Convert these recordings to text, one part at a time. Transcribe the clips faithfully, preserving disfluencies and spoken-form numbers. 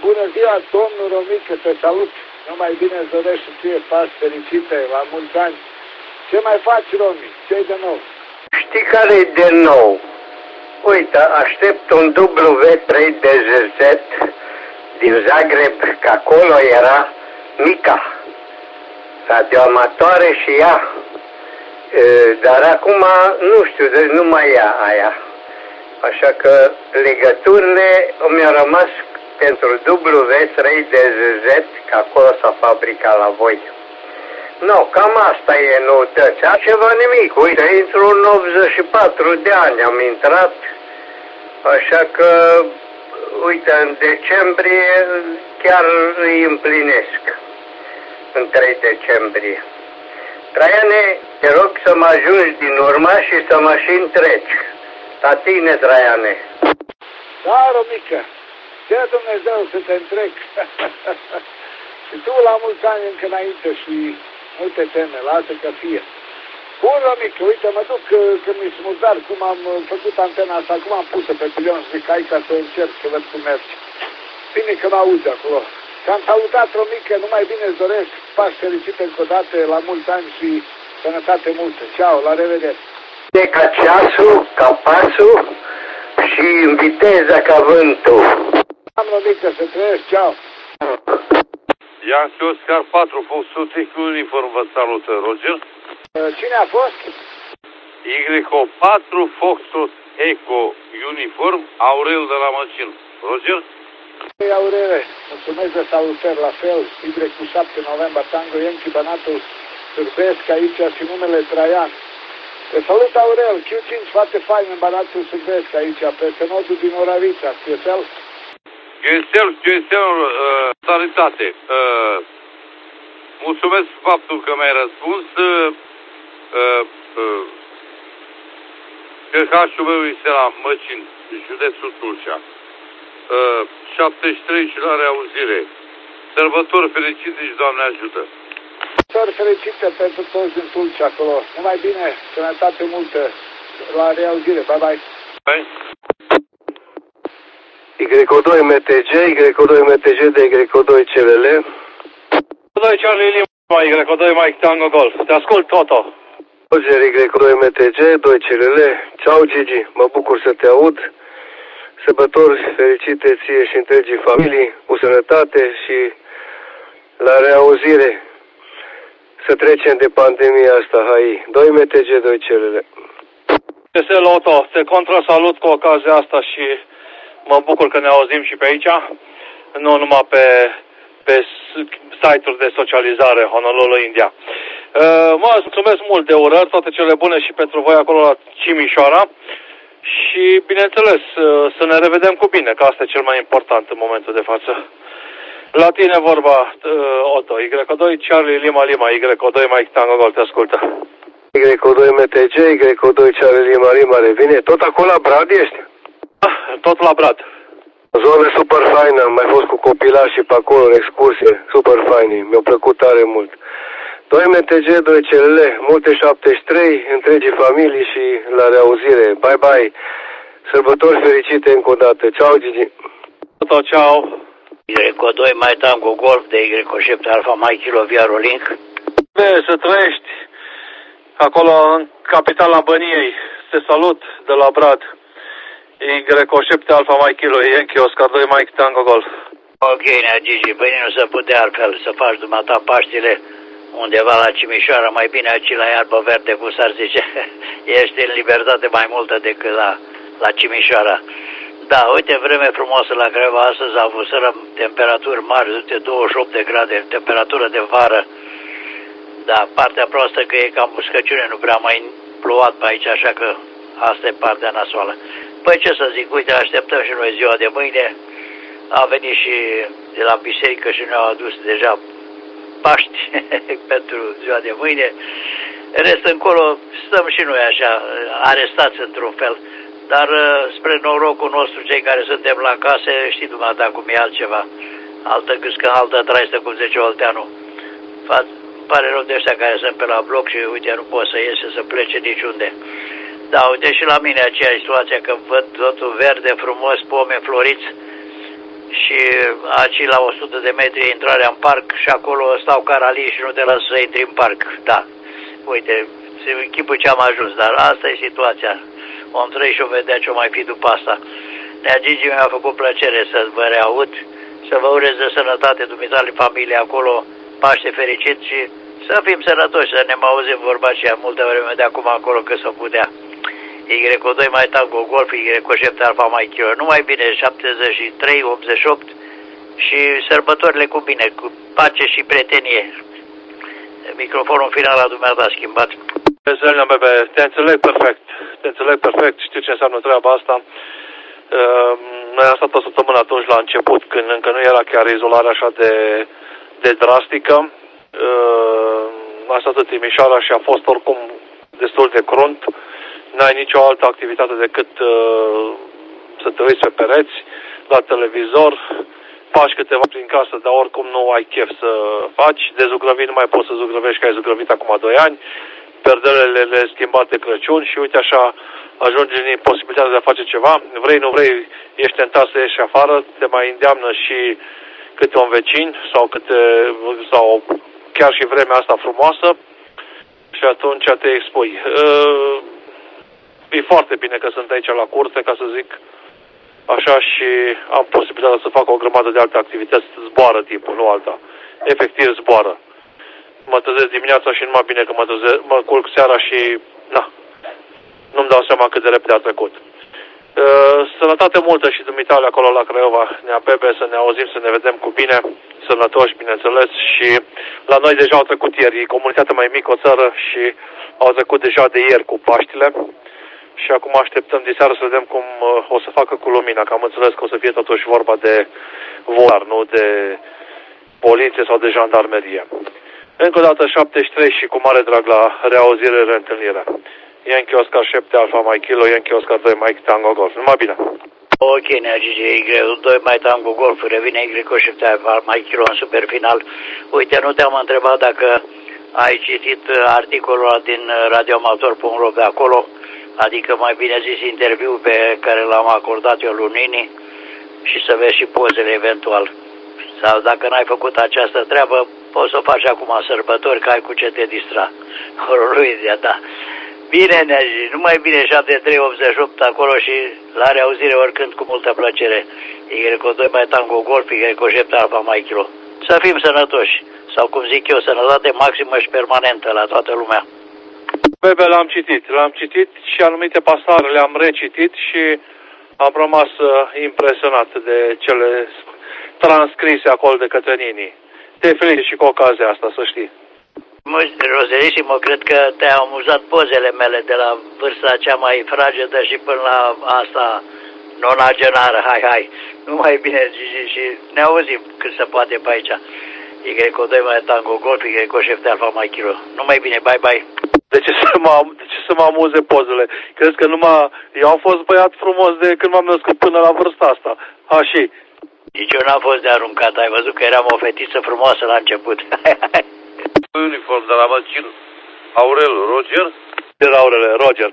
bună ziua, domnul Romică, te salut. Numai bine îți dorești și ție Paști fericite, la mulți ani. Ce mai faci, Romi? Ce-i de nou? Știi care-i de nou? Uite, aștept un W trei D Z din Zagreb, că acolo era Mica, radioamatoare și ea. Dar acum, nu știu, deci nu mai e aia. Așa că legăturile mi-au rămas pentru W trei D Z, că acolo s-a fabricat la voi. Nu, cam asta e noutăți. Altceva nimic. Uite, intru în optzeci și patru de ani, am intrat. Așa că, uite, în decembrie chiar îi împlinesc. În trei decembrie. Traiane, te rog să mă ajungi din urmă și să mă și întreci. La tine, Traiane. Da, Romică, ce Dumnezeu să te întrec. Și tu la mulți ani încă înainte și nu te teme, lasă că fie. Bun, Romică, uite, mă duc când mi-i smurdar, cum am făcut antena asta, cum am pus-o pe pilion, zic hai ca să încerc, să văd cum merge. Bine că mă auzi acolo. Te-am salutat, Romică, numai bine îți doresc Paști fericite încă o dată, la mulți ani și sănătate multă. Ceau, la revedere. De ca ceasul, ca pasul și în viteză ca vântul. Am, Romică, să trăiești, ceau. Yankee Oscar patru, Foxtrot Echo Uniform vă salută, Roger. Cine a fost? Y patru, Foxtrot Echo Uniform, Aurel de la Măcin. Roger? Aurele, mulțumesc de salutări, la fel, Y șapte, November, Tango, Yankee, Banatul, Sârbesc, aici și numele Traian. Te salut, Aurel, Q cinci, foarte fain în Banatul Sârbesc, aici, pe nodul din Oravița, Chiesel. Chiesel, Chiesel, uh, salutate. Uh, mulțumesc faptul că mi-ai răspuns. Uh, uh, că H-ul meu este la Măcin, județul Tulcea. Uh, șaptezeci și trei și la reauzire. Sărbători fericite și Doamne ajută. Sărbători fericite pentru toți din Tulcea acolo. Numai bine, sănătate multă. La reauzire. Bye bye. Bye. Y doi M T G, Y doi M T G de Y doi C L L. Y doi Charlie Lima, Y doi Mike Tango Golf. Te ascult, Toto. Roger, Y doi M T G, doi C L L. Ciao, Gigi. Mă bucur să te aud. Sărbători fericite ție și întregii familii, cu sănătate și la reauzire. Să trecem de pandemia asta, hai. doi M T G, doi C L L. Este Loto, te contrasalut cu ocazia asta și mă bucur că ne auzim și pe aici, nu numai pe, pe site-uri de socializare, Honolulu, India. Mă mulțumesc mult de urări, toate cele bune și pentru voi acolo la Cimișoara. Și, bineînțeles, să ne revedem cu bine, că asta e cel mai important în momentul de față. La tine vorba, Otto, Y doi Charlie Lima Lima, Y doi Mike Tango Golf, te ascultă. Y doi M T G, Y doi Charlie Lima Lima, revine. Tot acolo la Brad ești? Ah, tot la Brad. Zonă super faină, am mai fost cu copilași și pe acolo în excursie, super faini, mi-a plăcut tare mult. doi M T G, doi C L L, multe șaptezeci și trei, întregii familii și la reauzire. Bye bye! Sărbători fericite încă o dată. Ciao, Gigi! Tot, ciao! Y doi mai Tango Golf de Y șapte Alfa Mike Kilo Via Rolling. Bine, să trăiești acolo în capitala Băniei. Te salut de la Brad. Y șapte Alfa Mike Kilo Yankee Oscar doi Mike Tango Golf. Ok, nea Gigi, bine, nu se putea altfel să faci dumneata Paștile undeva la Cimișoara, mai bine aici la iarbă verde, cum s-ar zice. Ești în libertate mai multă decât la, la Cimișoara. Da, uite, vreme frumoasă la Craiova. Astăzi avuserăm temperaturi mari, de douăzeci și opt de grade, temperatură de vară. Da, partea proastă că e cam uscăciune, nu prea mai plouat pe aici, așa că asta e partea nasoală. Păi ce să zic, uite, așteptăm și noi ziua de mâine. A venit și de la biserică și ne-au adus deja Paști pentru ziua de mâine. Rest încolo stăm și noi așa, arestați într-un fel. Dar spre norocul nostru, cei care suntem la case, știi dumneata cum e altceva. Altă gâscă, altă traistă, cum zice Olteanu. Îmi pare rău de ăștia care sunt pe la bloc și uite, nu pot să iese să plece niciunde. Da, uite și la mine aceeași situație, că văd totul verde, frumos, pome floriți. și aici la o sută de metri intrarea în parc și acolo stau caralii și nu te lasă să intri în parc. Da, uite, se închipă ce am ajuns, dar asta e situația. Om trăi și o vedea ce o mai fi după asta. Nea Gigi, mi-a făcut plăcere să vă reaud, să vă urez de sănătate, dumitale, familie acolo, Paște fericit și să fim sănătoși, să ne mai auzim vorba aceea multă vreme de acum acolo că s-o putea. Y doi mai Tango Golf, Y șapte Alfa mai Kilo. Numai bine, șaptezeci și trei optzeci și opt și sărbătorile cu bine, cu pace și prietenie. Microfonul final la dumneata schimbat. Zelena, bebe, te înțeleg perfect, te înțeleg perfect, știu ce înseamnă treaba asta. Uh, noi am stat o săptămână atunci la început, când încă nu era chiar izolarea așa de, de drastică. Uh, am stat în Timișoara și a fost oricum destul de crunt. N-ai nicio altă activitate decât uh, să te uiți pe pereți, la televizor, faci câteva prin casă, dar oricum nu ai chef să faci. De zugrăvit nu mai poți să zugrăvești, că ai zugrăvit acum doi ani. Perdelele le schimbate Crăciun și uite așa ajungi în posibilitatea de a face ceva. Vrei, nu vrei, ești tentat să ieși afară, te mai îndeamnă și câte un vecin sau, câte, sau chiar și vremea asta frumoasă și atunci te expui. Uh, E foarte bine că sunt aici la curte, ca să zic așa, și am posibilitatea să fac o grămadă de alte activități. Zboară timpul, nu alta. Efectiv zboară. Mă trezesc dimineața și numai bine că mă, trezesc, mă culc seara și na, nu-mi dau seama cât de repede a trecut. Uh, sănătate multă și dumitale acolo la Craiova, Nea Bebe, să ne auzim, să ne vedem cu bine, sănătoși, bineînțeles, și la noi deja au trecut ieri, e comunitatea mai mică, o țară, și au trecut deja de ieri cu Paștile. Și acum așteptăm de seară să vedem cum uh, o să facă cu lumina, că am înțeles că o să fie totuși vorba de volar, nu de poliție sau de jandarmerie. Încă o dată șaptezeci și trei și cu mare drag la reauzire, reîntâlnire. Yankee Oscar șapte Alfa mai Kilo, Yankee Oscar doi Mike Tango Golf. Numai bine! Ok, Nea Gigi, Y doi mai Tango Golf, revine Y șapte Alfa mai Kilo în super final. Uite, nu te-am întrebat dacă ai citit articolul din radioamator punct ro de acolo, adică mai bine zis interviu pe care l-am acordat eu lui Nini, și să vezi și pozele eventual. Sau dacă n-ai făcut această treabă, poți să o faci acum sărbători, că ai cu ce te distra. Ororuizia ta. Bine, Neaji, numai bine, șapte trei optzeci și opt acolo și la reauzire oricând cu multă plăcere. Y doi mai Tango Golf, Y șapte Alfa mai Kilo. Să fim sănătoși, sau cum zic eu, sănătate maximă și permanentă la toată lumea. Bebe, l-am citit, l-am citit și anumite pasare le-am recitit și am rămas uh, impresionat de cele transcrise acolo de către Nini. Te felicit și cu ocazia asta, să știi. Roserisimo, cred că te-au amuzat pozele mele de la vârsta cea mai fragedă și până la asta nonagenară. Hai, hai, numai bine, Gigi, și ne auzim cât se poate pe aici. Y doi mai Tango Golf, Y șapte Alfa mai Kilo. Numai bine, bye, bye. De ce să mă, de ce să mă amuze pozele? Crezi că numai eu am fost băiat frumos de când m-am născut până la vârsta asta? Ha, și? Nici eu n-am fost de aruncat, ai văzut că eram o fetiță frumoasă la început. Uniform de la Măcin. Aurel, Roger? De la Aurele, Roger.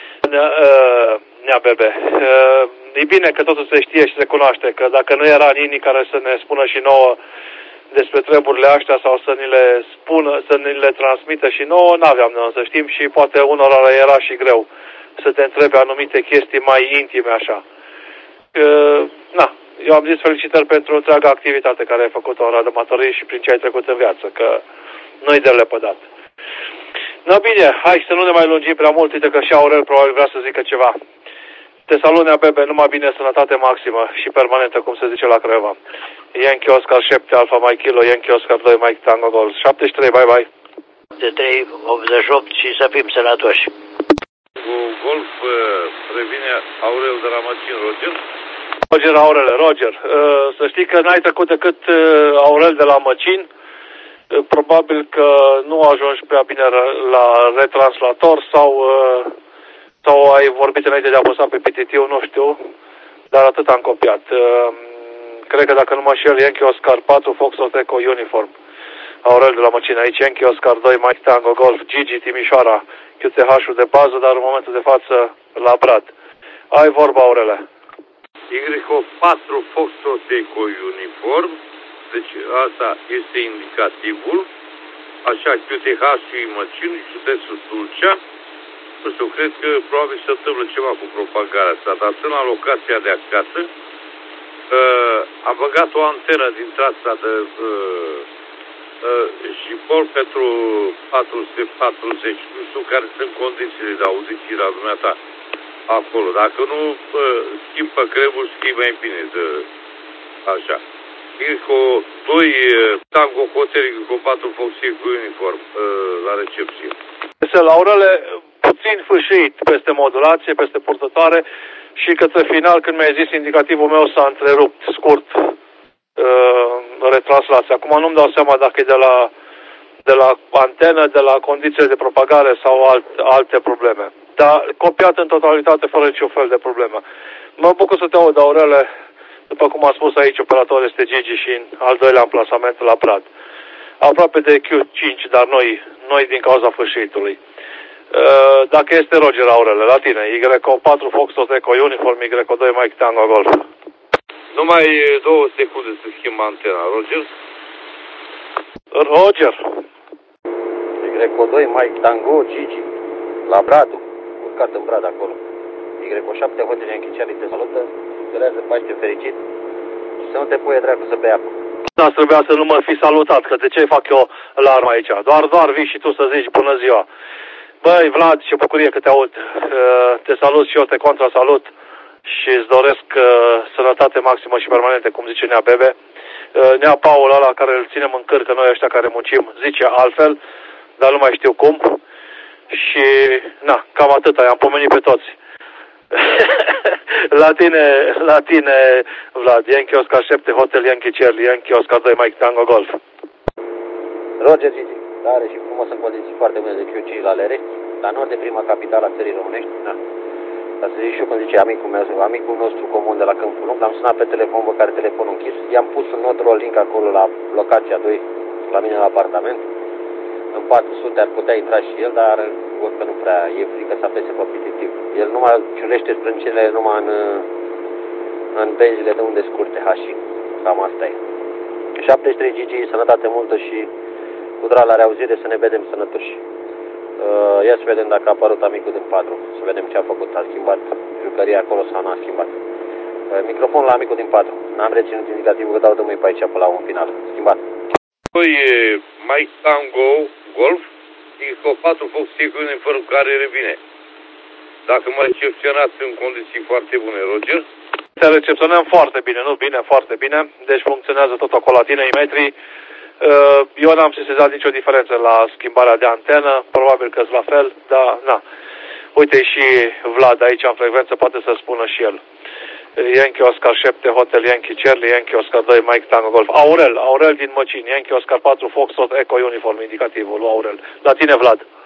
Nea Bebe, e bine că totul se știe și se cunoaște, că dacă nu era Nini care să ne spună și nouă despre treburile astea sau să ni le spună, să ni le transmită și nouă, n-aveam noi să știm și poate unora era și greu să te întrebe anumite chestii mai intime așa. Na, eu am zis felicitări pentru întreaga activitate care ai făcut-o în radioamatorie și prin ce ai trecut în viață, că nu-i de lepădat. Na bine, hai să nu ne mai lungim prea mult, uite că și Aurel probabil vrea să zică ceva. Te salut, Nea Bebe, numai bine, sănătate maximă și permanentă, cum se zice la Craiova. Yankee Oscar șapte Alfa mai Kilo, Yankee Oscar doi Mike Tango Golf. șaptezeci și trei, bye bye. șaptezeci și trei optzeci și opt și să fim sănătoși. Cu Golf revine Aurel de la Măcin, Roger? Roger, Aurele, Roger. Să știi că n-ai trecut decât Aurel de la Măcin. Probabil că nu ajungi prea bine la retranslator sau... sau ai vorbit înainte de a apăsa pe pititiu, nu știu, dar atât am copiat. Cred că dacă nu mă șel, Yankee Oscar patru, Foxtrot Echo Uniform. Aurel de la Măcin aici, Yankee Oscar doi, Mike Tango Golf, Gigi Timișoara, Q T H-ul de bază, dar în momentul de față la Brad. Ai vorba, Aurele. Y O patru Foxtrot Eco Uniform, deci asta este indicativul, așa, Q T H și Măcini, județul Tulcea. Nu știu, cred că probabil se întâmplă ceva cu propagarea asta, dar sunt la locația de acasă. Uh, am băgat o antenă din trața de uh, uh, și pol pentru patru sute patruzeci. Nu știu care sunt condițiile de audiție la dumneata acolo. Dacă nu, uh, schimb pe crebul, schimb mai bine de așa. Irco doi Tango Hotel cu patru Foxy cu uniform uh, la recepție. Se laurele puțin fâșit peste modulație, peste purtătoare și către final, când mi-ai zis indicativul meu, s-a întrerupt scurt uh, retranslația. Acum nu-mi dau seama dacă e de la, de la antenă, de la condițiile de propagare sau alt, alte probleme. Dar copiat în totalitate, fără niciun fel de problemă. Mă bucur să te aud, Aurele. După cum a spus aici, operatorul este Gigi și în al doilea amplasament la Brad. Aproape de Q cinci, dar noi, noi din cauza fâșitului. Dacă este Roger, Aurele, la tine, Y O patru Foxtrot Eco Uniform, Y O doi Mike Tango Golf. Numai două secunde să schimb antena, Roger. Roger. Y O doi Mike Tango Gigi, la Bradu, urcat în Brad acolo. Y O șapte Hotel Enchicerii te salută, sperează Paște fericit și să nu te puie dracu să bei apă. Da, trebuia să nu mă fi salutat, că de ce fac eu alarma aici? Doar, doar vii și tu să zici bună ziua. Băi, Vlad, ce bucurie că te aud. Te salut și eu, te contrasalut și îți doresc sănătate maximă și permanentă, cum zice Nea Bebe. Nea Paul ăla care îl ținem în cârcă, noi ăștia care muncim, zice altfel, dar nu mai știu cum. Și, na, cam atâta, i-am pomenit pe toți. La tine, la tine, Vlad, Yankee Oscar șapte Hotel Yankee Charlie, Yankee Oscar doi Mike Tango Golf. Roger Gigi, are și frumos în condiții foarte bune de Q cinci la Lere, la nord de prima capitală a țării românești. Da. Dar să zic și eu, cum zice amicul meu, amicul nostru comun de la Câmpul Lung, l-am sunat pe telefon, bă, care telefonul închis, i-am pus un not rolling acolo la locația doi, la mine la apartament. În patru sute ar putea intra și el, dar văd că nu prea e frică să apese pe pititiv. El numai ciulește sprâncinele numai în, în benzile de unde scurte, hași. Cam asta e. șaptezeci și trei Gigi, sănătate multă și cu drag la reauzire, să ne vedem sănătoși. Uh, ia să vedem dacă a apărut amicul din patru, să vedem ce a făcut, a schimbat jucăria acolo sau nu a schimbat. Uh, microfonul la amicul din patru. N-am reținut indicativul că dau de mâini pe aici pe la un final. Schimbat. Păi, Mike Tango Golf, Y O patru Fox Eco Uniform care revine. Dacă mă recepționați în condiții foarte bune, Roger? Te recepționăm foarte bine, nu bine, foarte bine. Deci funcționează tot acolo la tine, metri. Eu n-am sesizat nicio diferență la schimbarea de antenă, probabil că-s la fel, dar na. Uite și Vlad aici în frecvență, poate să spună și el. Yankee Oscar șapte Hotel Yankee Charlie, Yankee Oscar doi Mike Tango Golf. Aurel, Aurel din Măcini, Yankee Oscar patru Foxtrot Eco Uniform, indicativul lui Aurel. La tine, Vlad.